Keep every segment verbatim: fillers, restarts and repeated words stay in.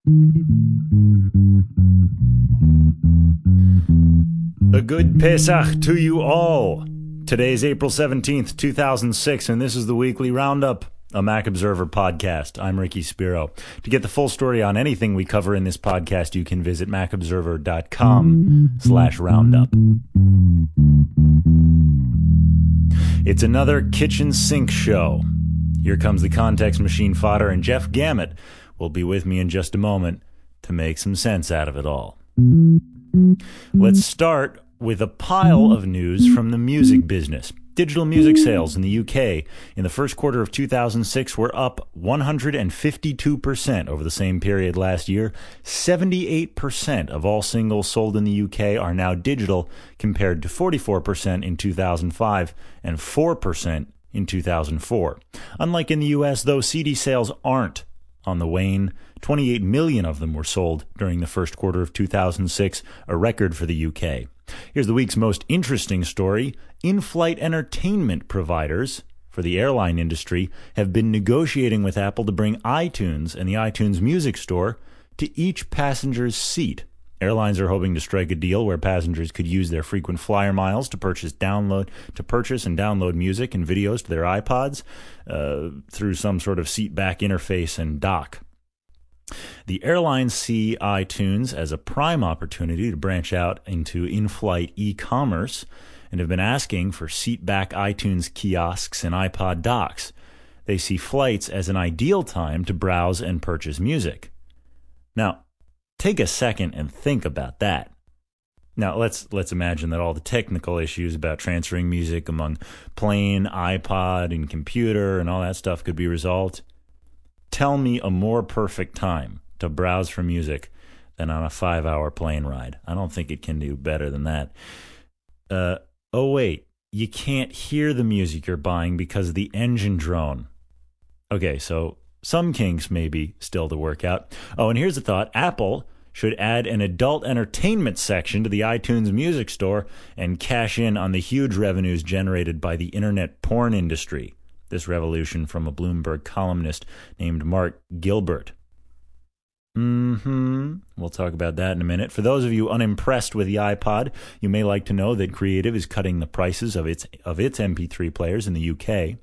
A good Pesach to you all. Today is April seventeenth, two thousand six, and this is the Weekly Roundup, a Mac Observer podcast. I'm Ricky Spiro. To get the full story on anything we cover in this podcast, you can visit macobserver.com slash roundup. It's another kitchen sink show. Here comes the context machine fodder, and Jeff Gamet will be with me in just a moment to make some sense out of it all. Let's start with a pile of news from the music business. Digital music sales in the U K in the first quarter of two thousand six were up one hundred fifty-two percent over the same period last year. seventy-eight percent of all singles sold in the U K are now digital, compared to forty-four percent in two thousand five and four percent in two thousand four. Unlike in the U S, though, C D sales aren't on the wane. twenty-eight million of them were sold during the first quarter of two thousand six, a record for the U K. Here's the week's most interesting story. In-flight entertainment providers for the airline industry have been negotiating with Apple to bring iTunes and the iTunes Music Store to each passenger's seat. Airlines are hoping to strike a deal where passengers could use their frequent flyer miles to purchase download to purchase and download music and videos to their iPods uh, through some sort of seat-back interface and dock. The airlines see iTunes as a prime opportunity to branch out into in-flight e-commerce and have been asking for seat-back iTunes kiosks and iPod docks. They see flights as an ideal time to browse and purchase music. Now, take a second and think about that. Now, let's let's imagine that all the technical issues about transferring music among plane, iPod, and computer and all that stuff could be resolved. Tell me a more perfect time to browse for music than on a five-hour plane ride. I don't think it can do better than that. Uh, oh, wait. You can't hear the music you're buying because of the engine drone. Okay, so some kinks may be still to work out. Oh, and here's a thought. Apple should add an adult entertainment section to the iTunes Music Store and cash in on the huge revenues generated by the internet porn industry. This revolution from a Bloomberg columnist named Mark Gilbert. Mm-hmm. We'll talk about that in a minute. For those of you unimpressed with the iPod, you may like to know that Creative is cutting the prices of its of its M P three players in the U K.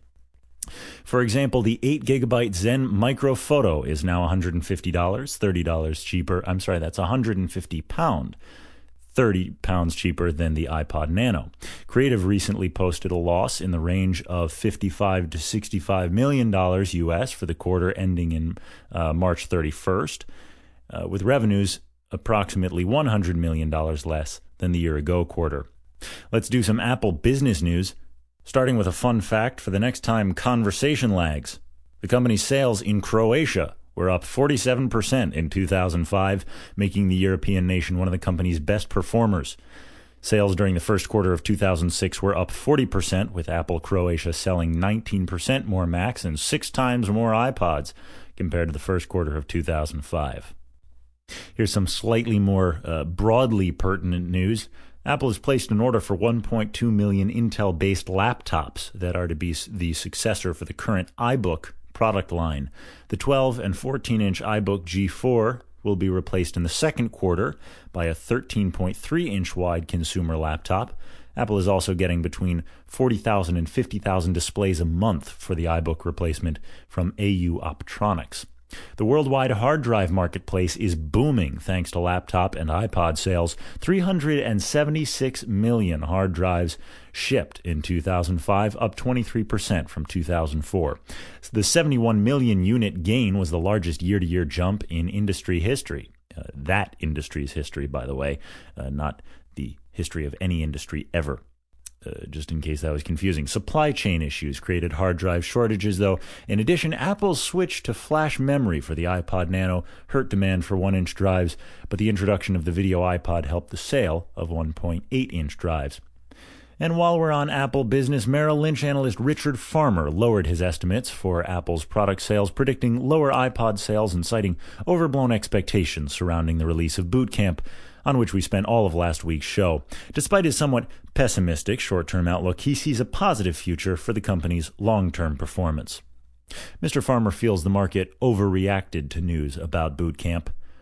For example, the eight gigabyte Zen Micro Photo is now one hundred fifty dollars, thirty dollars cheaper. I'm sorry, that's one hundred fifty pounds. thirty pounds cheaper than the iPod Nano. Creative recently posted a loss in the range of fifty-five to sixty-five million dollars U S for the quarter ending in uh, March thirty-first, uh, with revenues approximately one hundred million dollars less than the year-ago quarter. Let's do some Apple business news, starting with a fun fact for the next time conversation lags. The company's sales in Croatia were up forty-seven percent in two thousand five, making the European nation one of the company's best performers. Sales during the first quarter of two thousand six were up forty percent, with Apple Croatia selling nineteen percent more Macs and six times more iPods compared to the first quarter of two thousand five. Here's some slightly more uh, broadly pertinent news. Apple has placed an order for one point two million Intel-based laptops that are to be the successor for the current iBook product line. The twelve and fourteen inch iBook G four will be replaced in the second quarter by a thirteen point three inch wide consumer laptop. Apple is also getting between forty thousand and fifty thousand displays a month for the iBook replacement from A U Optronics. The worldwide hard drive marketplace is booming thanks to laptop and iPod sales. three hundred seventy-six million hard drives shipped in two thousand five, up twenty-three percent from two thousand four. The seventy-one million unit gain was the largest year-to-year jump in industry history. Uh, that industry's history, by the way, uh, not the history of any industry ever. Uh, just in case that was confusing. Supply chain issues created hard drive shortages, though. In addition, Apple's switch to flash memory for the iPod Nano hurt demand for one inch drives, but the introduction of the video iPod helped the sale of one point eight inch drives. And while we're on Apple business, Merrill Lynch analyst Richard Farmer lowered his estimates for Apple's product sales, predicting lower iPod sales and citing overblown expectations surrounding the release of Boot Camp, on which we spent all of last week's show. Despite his somewhat pessimistic short-term outlook, he sees a positive future for the company's long-term performance. Mister Farmer feels the market overreacted to news about Boot Camp.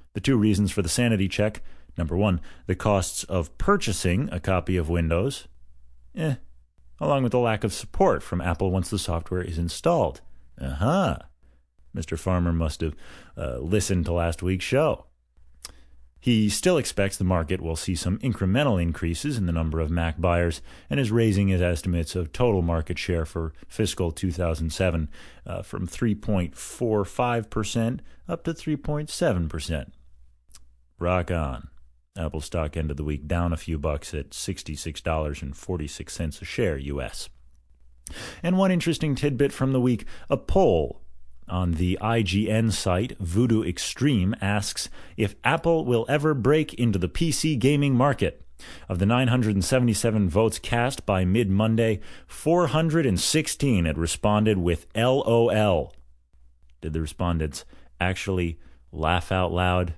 The two reasons for the sanity check: number one, the costs of purchasing a copy of Windows, eh, along with the lack of support from Apple once the software is installed. Uh-huh. Mister Farmer must have uh, listened to last week's show. He still expects the market will see some incremental increases in the number of Mac buyers and is raising his estimates of total market share for fiscal two thousand seven uh, from three point four five percent up to three point seven percent. Rock on. Apple stock ended the week down a few bucks at sixty-six dollars and forty-six cents a share U S. And one interesting tidbit from the week, a poll on the I G N site Voodoo Extreme asks if Apple will ever break into the P C gaming market. Of the nine hundred seventy-seven votes cast by mid-Monday, four hundred sixteen had responded with L O L. Did the respondents actually laugh out loud?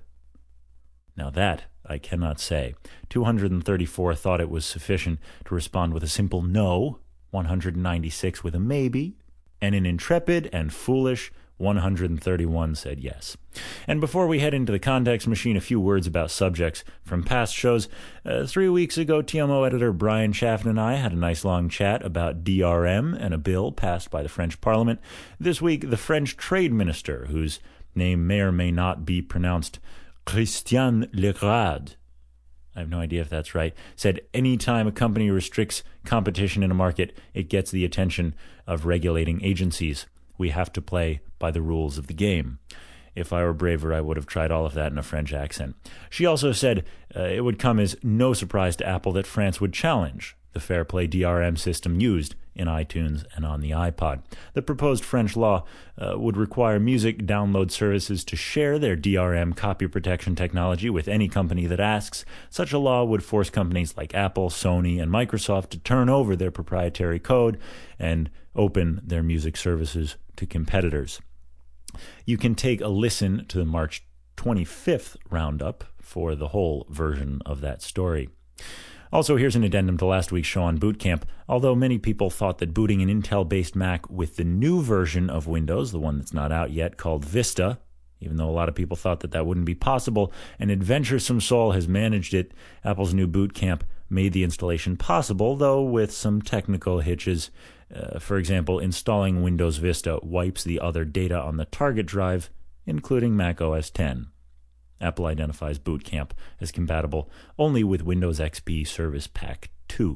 Now that I cannot say. two hundred thirty-four thought it was sufficient to respond with a simple no, one hundred ninety-six with a maybe, and an intrepid and foolish one hundred thirty-one said yes. And before we head into the context machine, a few words about subjects from past shows. Uh, three weeks ago, T M O editor Brian Chaffin and I had a nice long chat about D R M and a bill passed by the French Parliament. This week, the French trade minister, whose name may or may not be pronounced Christian Legrade, I have no idea if that's right, said anytime a company restricts competition in a market, it gets the attention of regulating agencies. We have to play by the rules of the game. If I were braver, I would have tried all of that in a French accent. She also said uh, it would come as no surprise to Apple that France would challenge the Fair Play D R M system used in iTunes and on the iPod. The proposed French law uh, would require music download services to share their D R M copy protection technology with any company that asks. Such a law would force companies like Apple, Sony, and Microsoft to turn over their proprietary code and open their music services to competitors. You can take a listen to the March twenty-fifth roundup for the whole version of that story. Also, here's an addendum to last week's show on Boot Camp. Although many people thought that booting an Intel-based Mac with the new version of Windows, the one that's not out yet, called Vista, even though a lot of people thought that that wouldn't be possible, an adventuresome soul has managed it. Apple's new Boot Camp made the installation possible, though with some technical hitches. Uh, for example, installing Windows Vista wipes the other data on the target drive, including Mac O S X. Apple identifies Boot Camp as compatible only with Windows X P Service Pack two.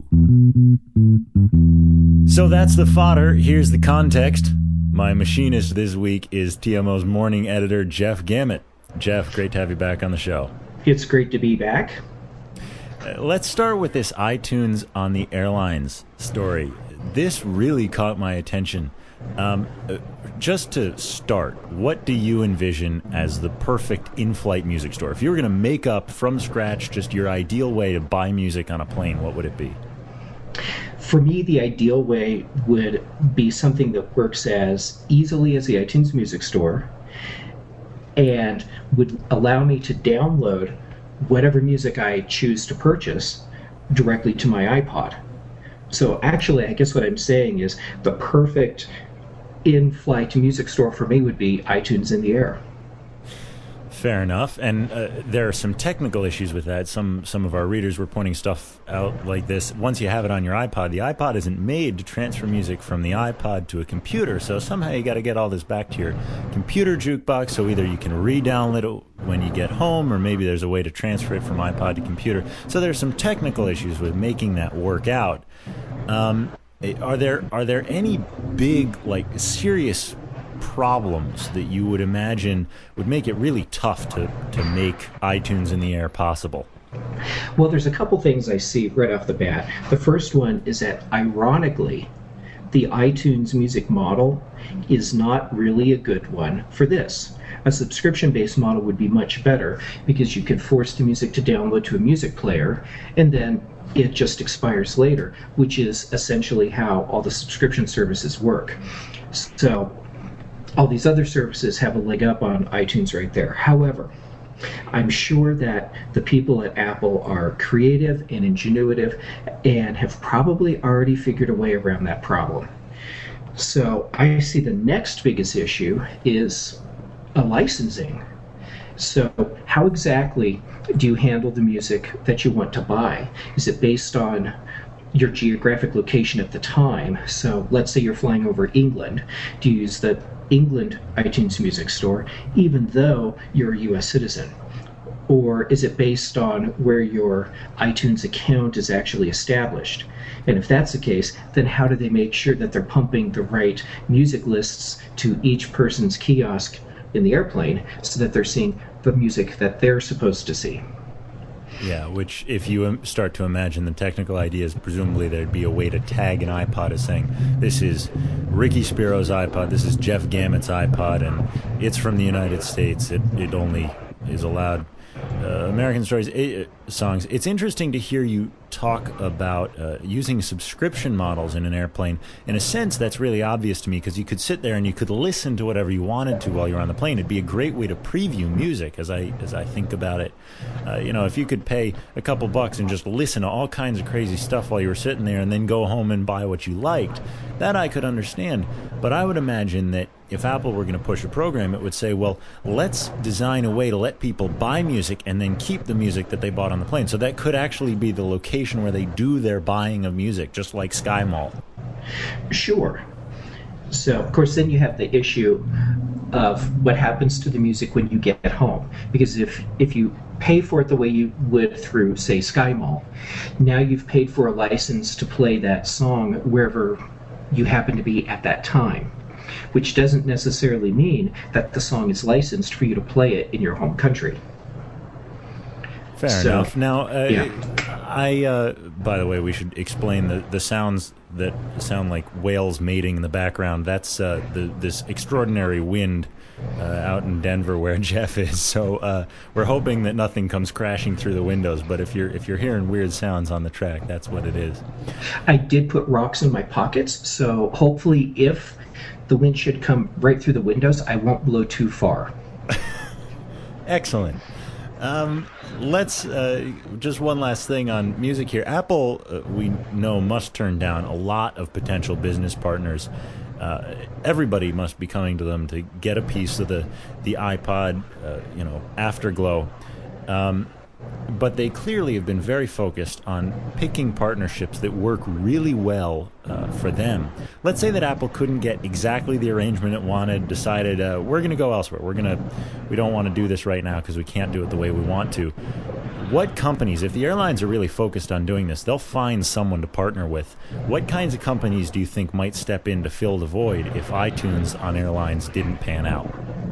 So that's the fodder. Here's the context. My machinist this week is T M O's morning editor, Jeff Gamet. Jeff, great to have you back on the show. It's great to be back. Uh, let's start with this iTunes on the airlines story. This really caught my attention. Um, uh, just to start, what do you envision as the perfect in-flight music store? If you were going to make up from scratch just your ideal way to buy music on a plane, what would it be? For me, the ideal way would be something that works as easily as the iTunes Music Store and would allow me to download whatever music I choose to purchase directly to my iPod. So actually, I guess what I'm saying is the perfect in-flight music store for me would be iTunes in the air. Fair enough. And uh, there are some technical issues with that. Some some of our readers were pointing stuff out like this. Once you have it on your iPod, the iPod isn't made to transfer music from the iPod to a computer. So somehow you got to get all this back to your computer jukebox. So either you can re-download it when you get home, or maybe there's a way to transfer it from iPod to computer. So there's some technical issues with making that work out. Um, are there are there any big, like, serious problems that you would imagine would make it really tough to, to make iTunes in the air possible? Well, there's a couple things I see right off the bat. The first one is that, ironically, the iTunes music model is not really a good one for this. A subscription-based model would be much better because you could force the music to download to a music player, and then it just expires later, which is essentially how all the subscription services work. So all these other services have a leg up on iTunes right there. However, I'm sure that the people at Apple are creative and ingenuitive and have probably already figured a way around that problem. So I see the next biggest issue is a licensing. So, how exactly do you handle the music that you want to buy? Is it based on your geographic location at the time? So, let's say you're flying over England. Do you use the England iTunes Music Store, even though you're a U S citizen? Or is it based on where your iTunes account is actually established? And if that's the case, then how do they make sure that they're pumping the right music lists to each person's kiosk in the airplane so that they're seeing the music that they're supposed to see? Yeah, which if you start to imagine the technical ideas, presumably there'd be a way to tag an iPod as saying, this is Ricky Spiro's iPod, this is Jeff Gammett's iPod, and it's from the United States. It, it only is allowed Uh, American Stories uh, songs. It's interesting to hear you talk about uh, using subscription models in an airplane. In a sense, that's really obvious to me because you could sit there and you could listen to whatever you wanted to while you're on the plane. It'd be a great way to preview music as I as I think about it. Uh, you know, if you could pay a couple bucks and just listen to all kinds of crazy stuff while you were sitting there and then go home and buy what you liked, that I could understand. But I would imagine that if Apple were going to push a program, it would say, well, let's design a way to let people buy music and then keep the music that they bought on the plane. So that could actually be the location where they do their buying of music, just like SkyMall. Sure. So, of course, then you have the issue of what happens to the music when you get home. Because if, if you pay for it the way you would through, say, SkyMall, now you've paid for a license to play that song wherever you happen to be at that time, which doesn't necessarily mean that the song is licensed for you to play it in your home country. Fair so, enough. Now, uh, yeah. I, uh, by the way, we should explain the, the sounds that sound like whales mating in the background. That's uh, the, this extraordinary wind uh, out in Denver where Jeff is. So uh, we're hoping that nothing comes crashing through the windows. But if you're if you're hearing weird sounds on the track, that's what it is. I did put rocks in my pockets, so hopefully if the wind should come right through the windows, I won't blow too far. Excellent. Um, let's uh, just one last thing on music here. Apple, uh, we know, must turn down a lot of potential business partners. Uh, everybody must be coming to them to get a piece of the the iPod, uh, you know, afterglow. Um, but they clearly have been very focused on picking partnerships that work really well uh, for them. Let's say that Apple couldn't get exactly the arrangement it wanted, decided uh, we're going to go elsewhere. We're going to, we don't want to do this right now because we can't do it the way we want to. What companies, if the airlines are really focused on doing this, they'll find someone to partner with. What kinds of companies do you think might step in to fill the void if iTunes on airlines didn't pan out?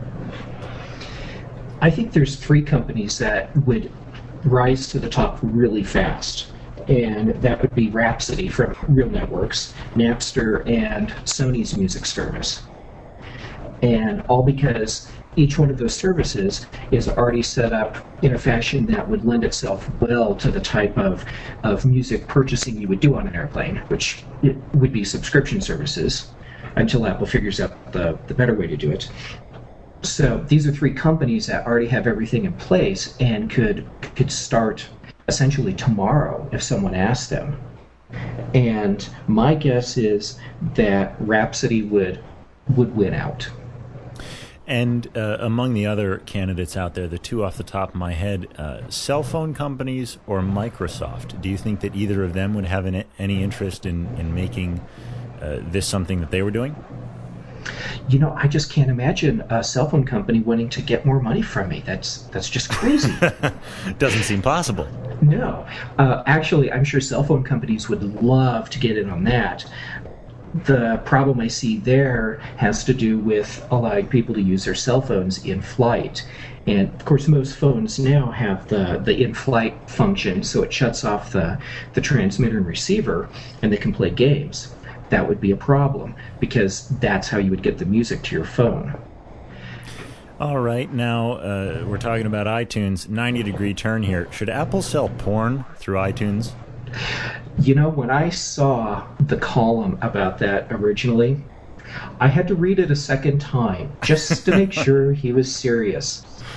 I think there's three companies that would rise to the top really fast, and that would be Rhapsody from Real Networks, Napster, and Sony's music service. And all because each one of those services is already set up in a fashion that would lend itself well to the type of, of music purchasing you would do on an airplane, which it would be subscription services until Apple figures out the, the better way to do it. So these are three companies that already have everything in place and could could start essentially tomorrow if someone asked them. And my guess is that Rhapsody would would win out. And uh, among the other candidates out there, the two off the top of my head, uh, cell phone companies or Microsoft. Do you think that either of them would have an, any interest in, in making uh, this something that they were doing? You know, I just can't imagine a cell phone company wanting to get more money from me. That's that's just crazy. Doesn't seem possible. No. Uh, actually, I'm sure cell phone companies would love to get in on that. The problem I see there has to do with allowing people to use their cell phones in flight. And, of course, most phones now have the, the in-flight function, so it shuts off the, the transmitter and receiver, and they can play games. That would be a problem, because that's how you would get the music to your phone. All right, now uh, we're talking about iTunes. ninety degree turn here. Should Apple sell porn through iTunes? You know, when I saw the column about that originally, I had to read it a second time just to make sure he was serious.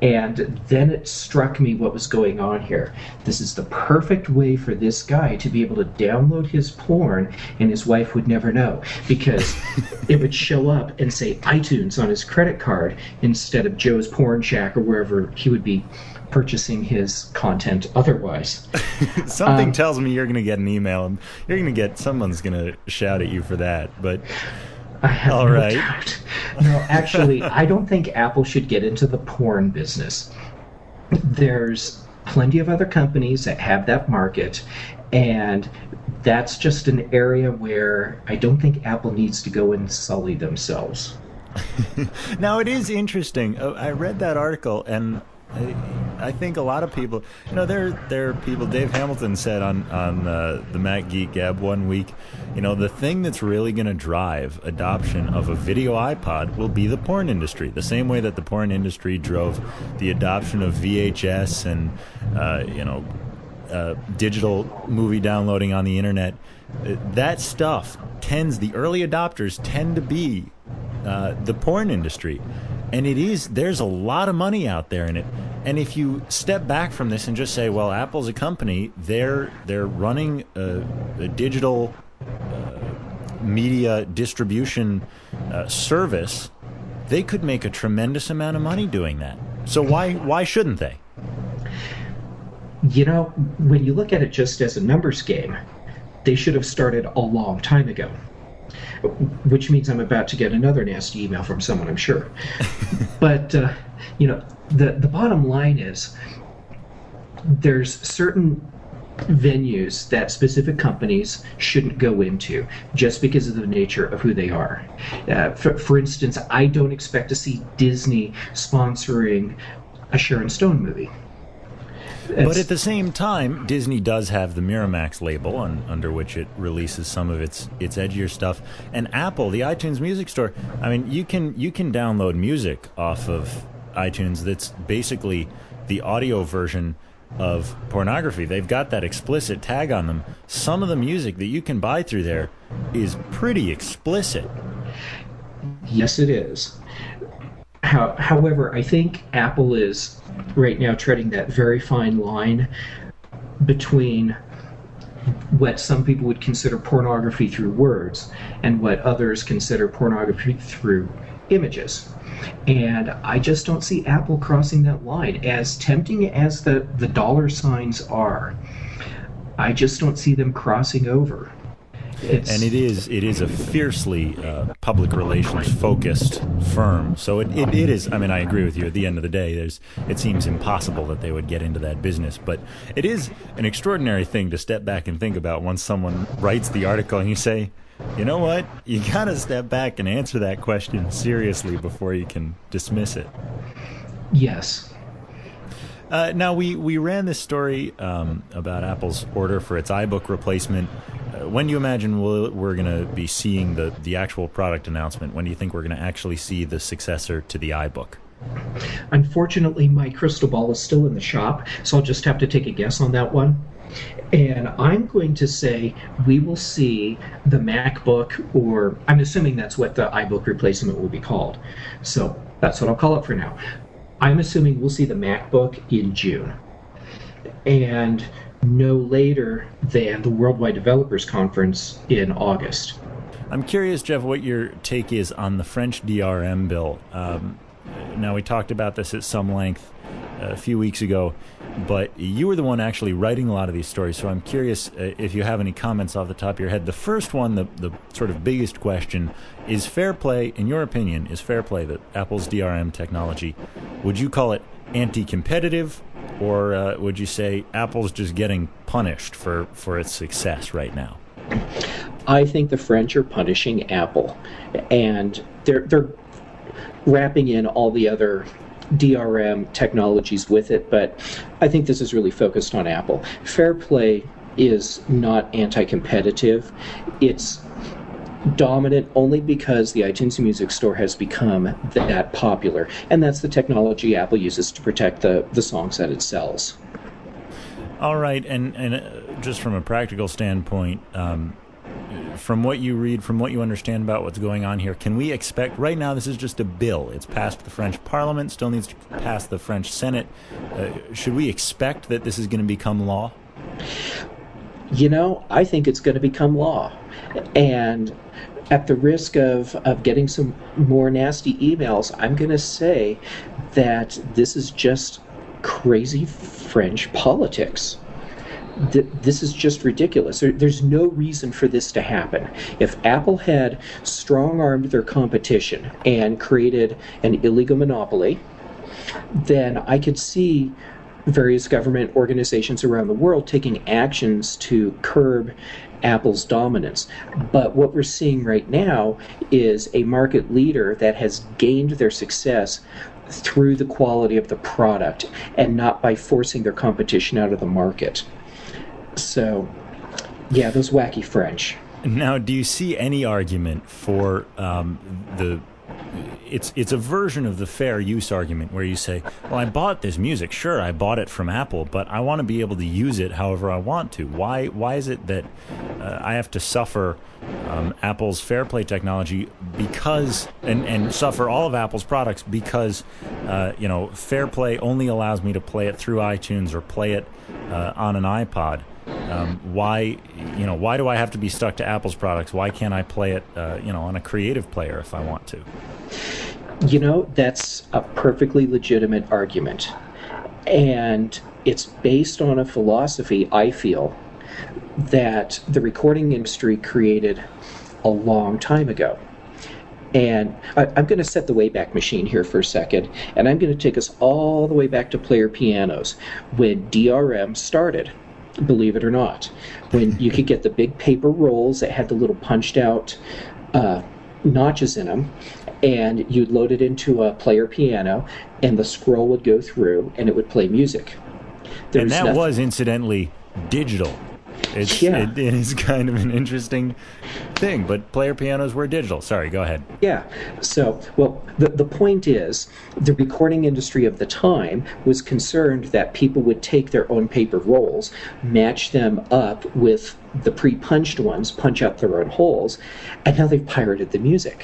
And then it struck me what was going on here. This is the perfect way for this guy to be able to download his porn, and his wife would never know, because it would show up and say iTunes on his credit card instead of Joe's Porn Shack or wherever he would be purchasing his content otherwise. Something um, tells me you're going to get an email, and you're going to get, someone's going to shout at you for that, but... I have All no right. doubt. No, actually, I don't think Apple should get into the porn business. There's plenty of other companies that have that market, and that's just an area where I don't think Apple needs to go and sully themselves. Now, it is interesting. Uh, I read that article, and I, I think a lot of people, you know, there there are people. Dave Hamilton said on on uh, the Mac Geek Gab one week, you know, the thing that's really going to drive adoption of a video iPod will be the porn industry. The same way that the porn industry drove the adoption of V H S and uh, you know uh, digital movie downloading on the internet. Uh, that stuff tends, the early adopters tend to be uh, the porn industry. And it is, there's a lot of money out there in it. And if you step back from this and just say, well, Apple's a company, they're they're running a, a digital uh, media distribution uh, service, they could make a tremendous amount of money doing that. So why why shouldn't they? You know, when you look at it just as a numbers game, they should have started a long time ago. Which means I'm about to get another nasty email from someone, I'm sure. But, uh, you know, the, the bottom line is there's certain venues that specific companies shouldn't go into just because of the nature of who they are. Uh, for, for instance, I don't expect to see Disney sponsoring a Sharon Stone movie. It's, but at the same time, Disney does have the Miramax label on, under which it releases some of its its edgier stuff. And Apple, the iTunes Music Store, I mean, you can you can download music off of iTunes that's basically the audio version of pornography. They've got that explicit tag on them. Some of the music that you can buy through there is pretty explicit. Yes, it is. How, however, I think Apple is right now treading that very fine line between what some people would consider pornography through words and what others consider pornography through images. And I just don't see Apple crossing that line. As tempting as the, the dollar signs are, I just don't see them crossing over. It's, and it is it is a fiercely uh, public relations focused firm. So it, it, it is. I mean, I agree with you. At the end of the day, there's it seems impossible that they would get into that business. But it is an extraordinary thing to step back and think about once someone writes the article and you say, you know what, you got to step back and answer that question seriously before you can dismiss it. Yes. Uh, now, we, we ran this story um, about Apple's order for its iBook replacement. Uh, when do you imagine we'll, we're going to be seeing the, the actual product announcement? When do you think we're going to actually see the successor to the iBook? Unfortunately, my crystal ball is still in the shop, so I'll just have to take a guess on that one. And I'm going to say we will see the MacBook, or I'm assuming that's what the iBook replacement will be called. So that's what I'll call it for now. I'm assuming we'll see the MacBook in June, and no later than the Worldwide Developers Conference in August. I'm curious, Jeff, what your take is on the French D R M bill. Um, now, we talked about this at some length a few weeks ago, but you were the one actually writing a lot of these stories, so I'm curious uh, if you have any comments off the top of your head. The first one, the, the sort of biggest question, is fair play, in your opinion, is fair play that Apple's D R M technology, would you call it anti-competitive, or uh, would you say Apple's just getting punished for, for its success right now? I think the French are punishing Apple, and they're they're wrapping in all the other D R M technologies with it, but I think this is really focused on Apple. Fair play is not anti-competitive. It's dominant only because the iTunes Music Store has become that popular, and that's the technology Apple uses to protect the, the songs that it sells. All right, and, and uh, just from a practical standpoint, um, from what you read, from what you understand about what's going on here, can we expect, right now this is just a bill. It's passed the French Parliament, still needs to pass the French Senate. Uh, should we expect that this is going to become law? You know, I think it's going to become law. And at the risk of, of getting some more nasty emails, I'm going to say that this is just crazy French politics. This is just ridiculous. There's no reason for this to happen. If Apple had strong-armed their competition and created an illegal monopoly, then I could see various government organizations around the world taking actions to curb Apple's dominance. But what we're seeing right now is a market leader that has gained their success through the quality of the product and not by forcing their competition out of the market. So, yeah, those wacky French. Now, do you see any argument for um, the... It's it's a version of the fair use argument where you say, well, I bought this music. Sure, I bought it from Apple, but I want to be able to use it however I want to. Why why is it that uh, I have to suffer um, Apple's Fair Play technology because and, and suffer all of Apple's products because uh, you know Fair Play only allows me to play it through iTunes or play it uh, on an iPod? Um, why, you know, why do I have to be stuck to Apple's products? Why can't I play it, uh, you know, on a creative player if I want to? You know, that's a perfectly legitimate argument. And it's based on a philosophy, I feel, that the recording industry created a long time ago. And I, I'm going to set the Wayback Machine here for a second, and I'm going to take us all the way back to player pianos when D R M started. Believe it or not, when you could get the big paper rolls that had the little punched out uh, notches in them, and you'd load it into a player piano, and the scroll would go through, and it would play music. There and was that nothing... was, incidentally, digital. It's, yeah. it, it is kind of an interesting thing, but player pianos were digital. Sorry, go ahead. Yeah. So, well, the, the point is, the recording industry of the time was concerned that people would take their own paper rolls, match them up with the pre-punched ones, punch out their own holes, and now they've pirated the music.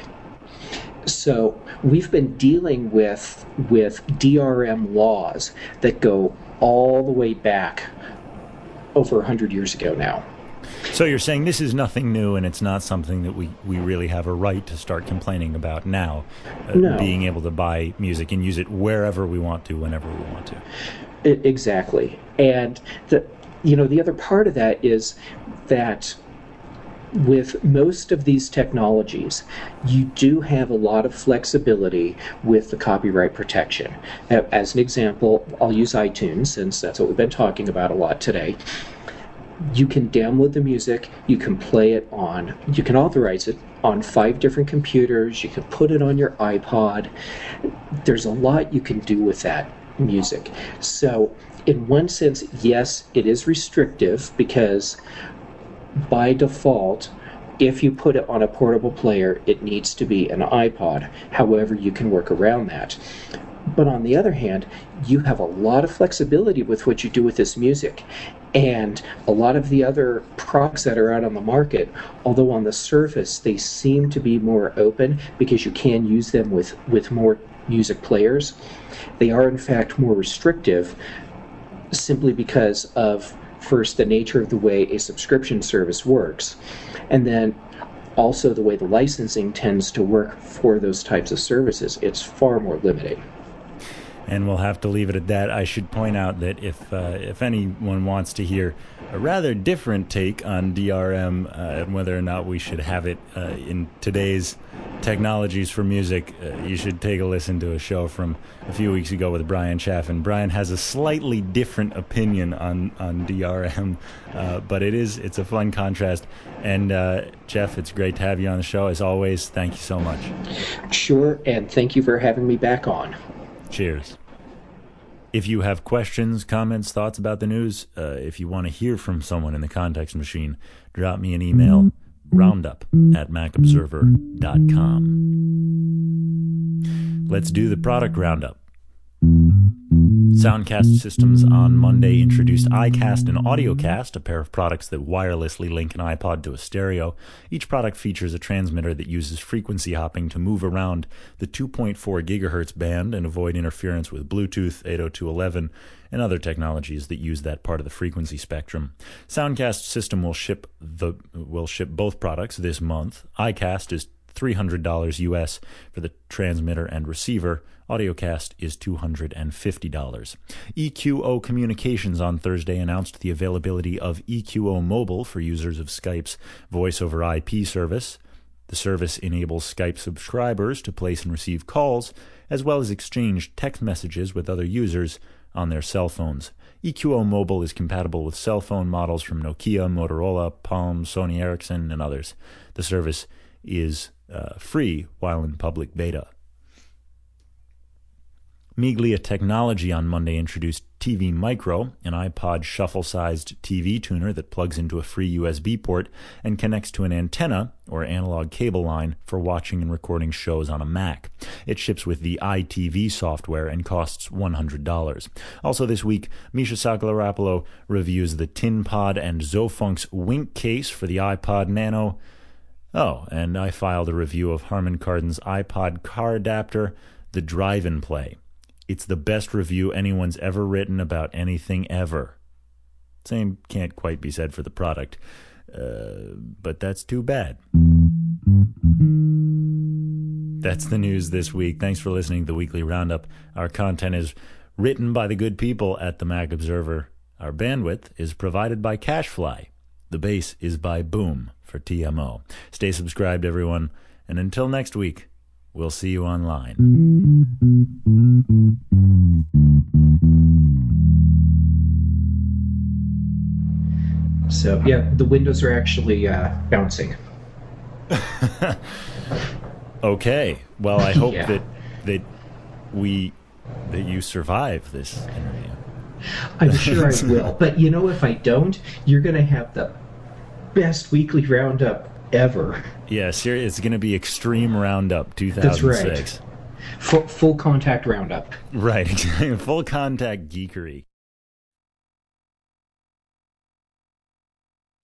So we've been dealing with with D R M laws that go all the way back over one hundred years ago now. So you're saying this is nothing new, and it's not something that we, we really have a right to start complaining about now, uh, no. being able to buy music and use it wherever we want to, whenever we want to. It, exactly. And the you know the other part of that is that with most of these technologies, you do have a lot of flexibility with the copyright protection. As an example, I'll use iTunes, since that's what we've been talking about a lot today. You can download the music, you can play it on, you can authorize it on five different computers, you can put it on your iPod. There's a lot you can do with that music. So, in one sense, yes, it is restrictive because by default, if you put it on a portable player, it needs to be an iPod. However, you can work around that. But on the other hand, you have a lot of flexibility with what you do with this music. And a lot of the other products that are out on the market, although on the surface they seem to be more open because you can use them with, with more music players, they are in fact more restrictive simply because of, first, the nature of the way a subscription service works, and then also the way the licensing tends to work for those types of services. It's far more limiting. And we'll have to leave it at that. I should point out that if uh, if anyone wants to hear a rather different take on D R M uh, and whether or not we should have it uh, in today's technologies for music, uh, you should take a listen to a show from a few weeks ago with Brian Chaffin. Brian has a slightly different opinion on, on D R M, uh, but it is it's a fun contrast. And uh, Jeff, it's great to have you on the show. As always, thank you so much. Sure, and thank you for having me back on. Cheers. If you have questions, comments, thoughts about the news, uh, if you want to hear from someone in the Context Machine, drop me an email, roundup at mac observer dot com. Let's do the product roundup. Soundcast Systems on Monday introduced iCast and AudioCast, a pair of products that wirelessly link an iPod to a stereo. Each product features a transmitter that uses frequency hopping to move around the two point four gigahertz band and avoid interference with Bluetooth, eight oh two dot eleven, and other technologies that use that part of the frequency spectrum. Soundcast System will ship the will ship both products this month. iCast is three hundred dollars U S for the transmitter and receiver. AudioCast is two hundred fifty dollars. E Q O Communications on Thursday announced the availability of E Q O Mobile for users of Skype's voice over I P service. The service enables Skype subscribers to place and receive calls, as well as exchange text messages with other users on their cell phones. E Q O Mobile is compatible with cell phone models from Nokia, Motorola, Palm, Sony Ericsson, and others. The service is uh, free while in public beta. Miglia Technology on Monday introduced T V Micro, an iPod shuffle-sized T V tuner that plugs into a free U S B port and connects to an antenna or analog cable line for watching and recording shows on a Mac. It ships with the iTV software and costs one hundred dollars. Also this week, Misha Saklarapolo reviews the TinPod and Zofunk's Wink case for the iPod Nano. Oh, and I filed a review of Harman Kardon's iPod car adapter, the Drive and Play. It's the best review anyone's ever written about anything ever. Same can't quite be said for the product, uh, but that's too bad. That's the news this week. Thanks for listening to the Weekly Roundup. Our content is written by the good people at the Mac Observer. Our bandwidth is provided by CacheFly. The bass is by Boom for T M O. Stay subscribed, everyone, and until next week, we'll see you online. So, yeah, the windows are actually uh, bouncing. Okay. Well, I hope yeah. that that we that you survive this interview. I'm sure I will. But, you know, if I don't, you're going to have the best weekly roundup ever. Yeah, seriously, it's going to be Extreme Roundup two thousand six. That's right. Full, full contact roundup. Right, full contact geekery.